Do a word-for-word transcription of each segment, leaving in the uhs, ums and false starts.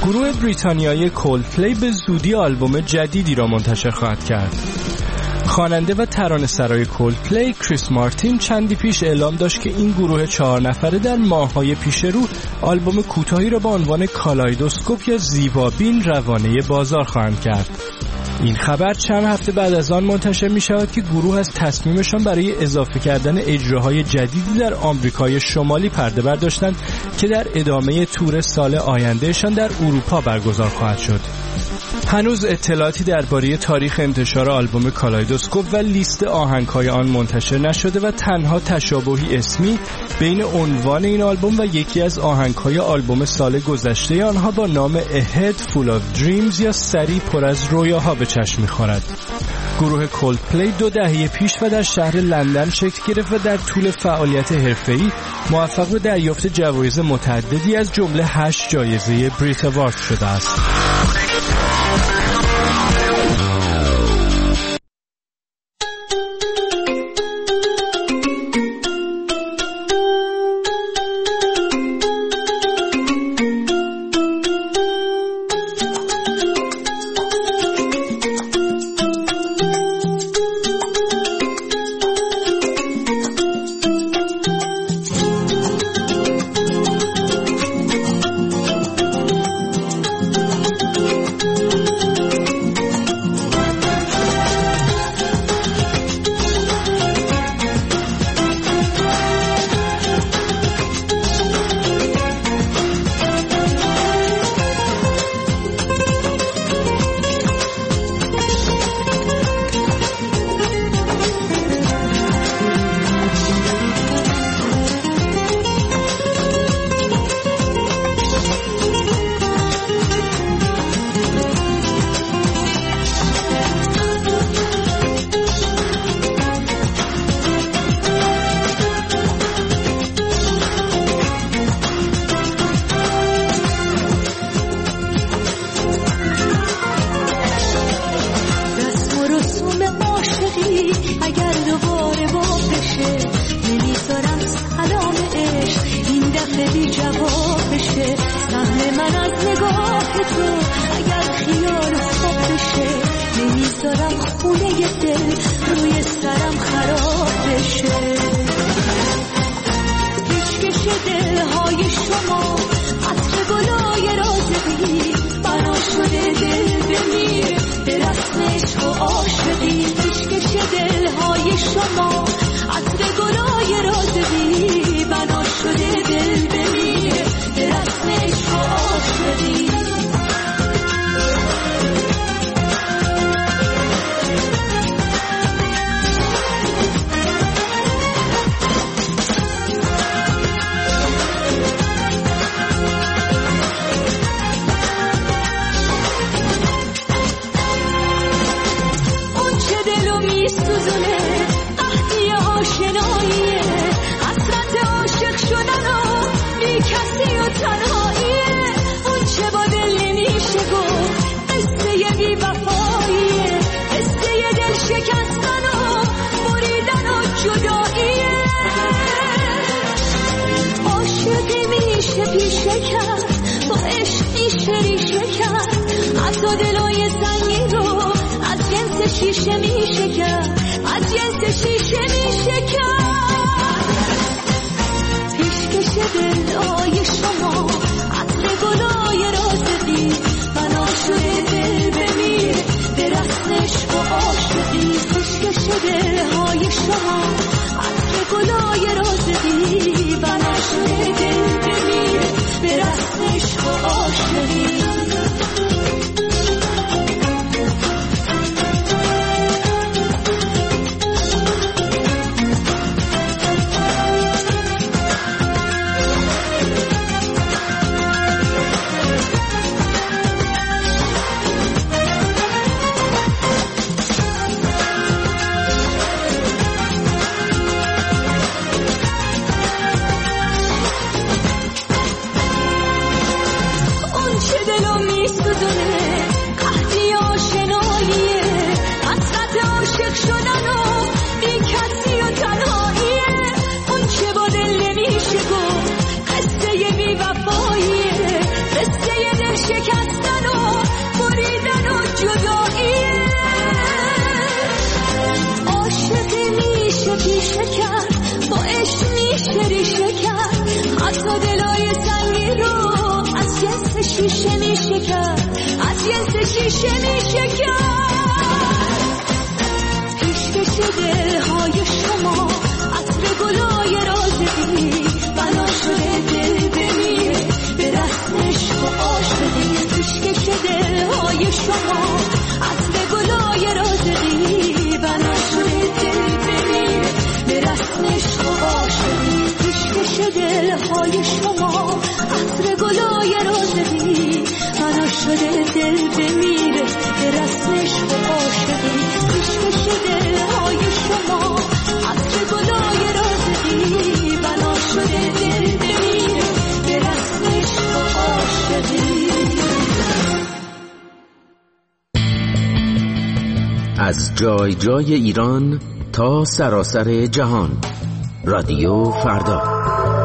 گروه بریتانیایی کولدپلی به زودی آلبوم جدیدی را منتشر خواهد کرد. خواننده و ترانه‌سرای کولدپلی کریس مارتین چندی پیش اعلام داشت که این گروه چهار نفره در ماه‌های پیش رو آلبوم کوتاهی را با عنوان کالایدوسکوپ یا زیبابین روانه بازار خواهند کرد. این خبر چند هفته بعد از آن منتشر می شود که گروه از تصمیمشان برای اضافه کردن اجراهای جدیدی در آمریکای شمالی پرده برداشتند که در ادامه تور سال آیندهشان در اروپا برگزار خواهد شد. هنوز اطلاعاتی درباره تاریخ انتشار آلبوم کالایدوسکوپ و لیست آهنگ‌های آن منتشر نشده و تنها تشابهی اسمی بین عنوان این آلبوم و یکی از آهنگ‌های آلبوم سال گذشته آنها با نام A Head Full of Dreams یا سری پر از رویاها به چشم می‌خورد. گروه کولدپلی دو دهه پیش و در شهر لندن شکل گرفت و در طول فعالیت حرفه‌ای موفق به دریافت جوایز متعددی از جمله هشت جایزه بریت اوارد شده است. شیشه میشه کرد، از جنس شیشه میشه کرد. پیشکش دلهای شما عطر گلای رازقی، بنا شده دل بمیره به رسمش و عاشقی. پیشکش دلهای شما عطر گلای رازقی، بنا شده دل بمیره به رسمش و عاشقی. پیشکش دلهای شما عطر گلای رازقی، بنا شده دل بمیره به رسمش و عاشقی. پیشکش دلهای شما عطر گلای رازقی، بنا شده دل بمیره به رسمش و عاشقی. از جای جای ایران تا سراسر جهان، رادیو فردا.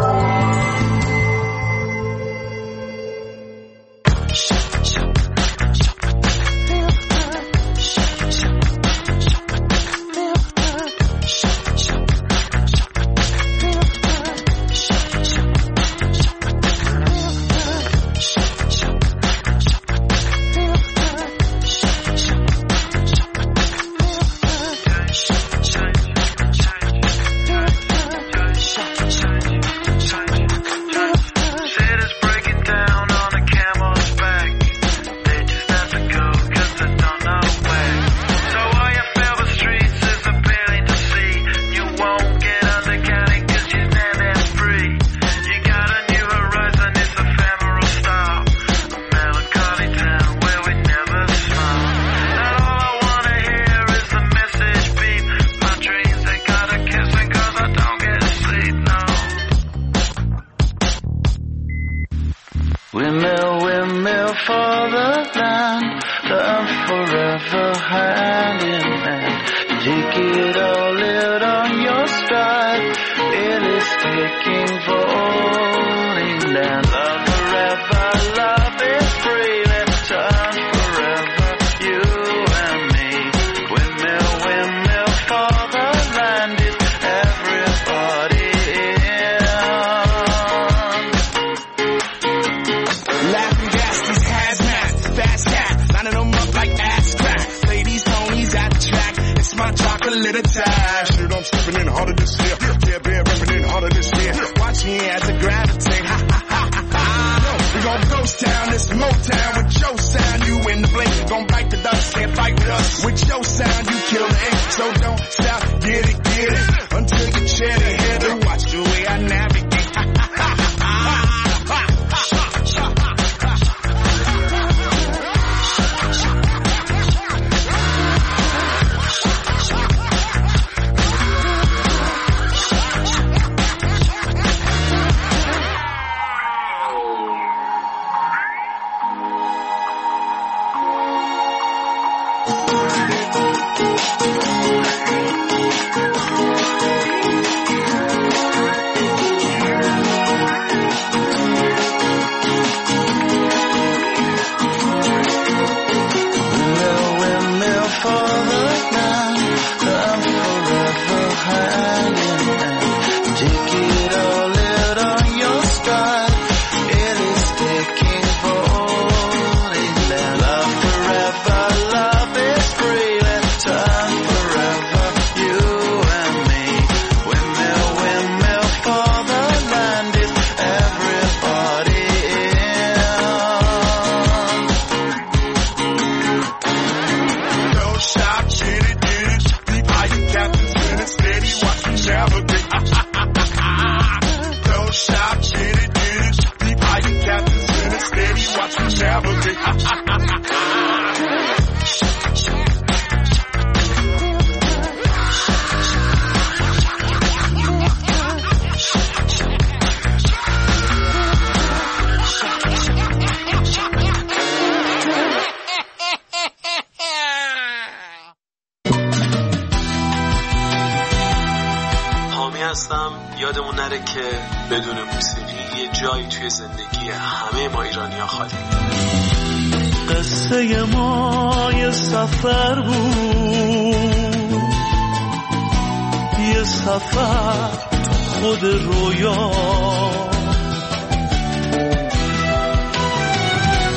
یادمون نره که بدون موسیقی یه جایی توی زندگی همه ما ایرانی‌ها خالی. قصه ما یه سفر بود، یه سفر خود رویا،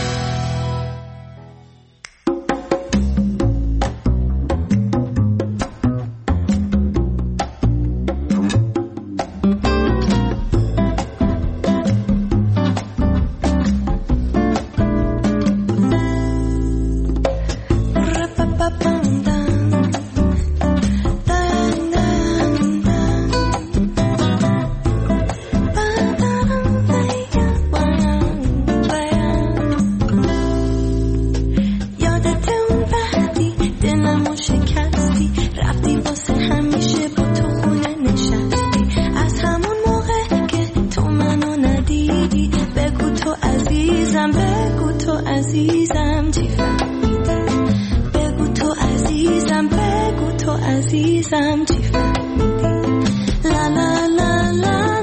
عزیزم بگو تو عزیزم چی فهمیدی بگو تو عزیزم بگو تو عزیزم چی فهمیدی لا لا لا لا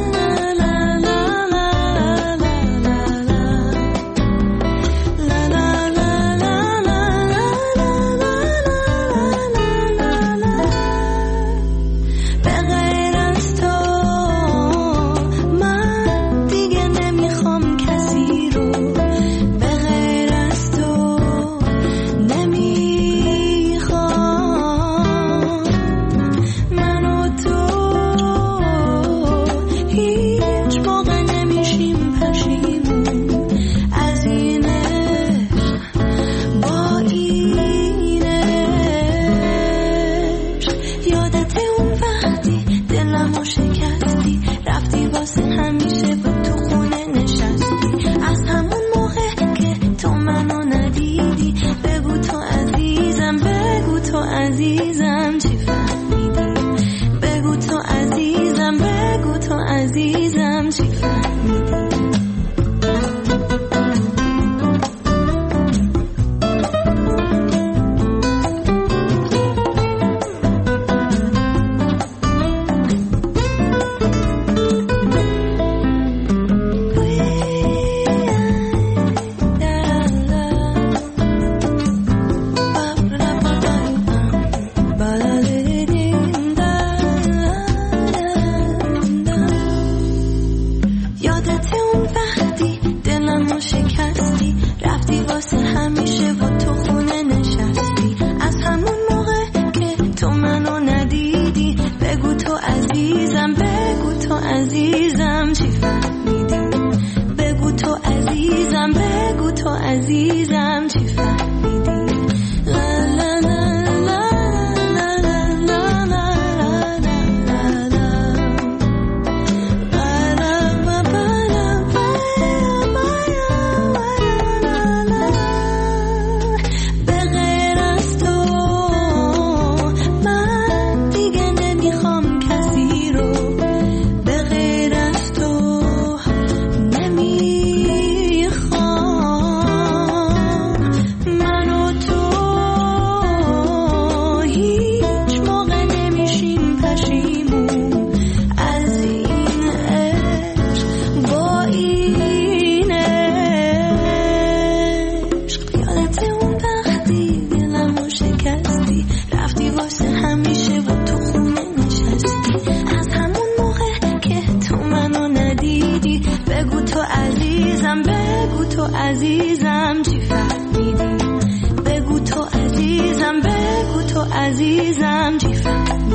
عزیزم چی فهمیدی بگو تو عزیزم بگو تو عزیزم چی فهمیدی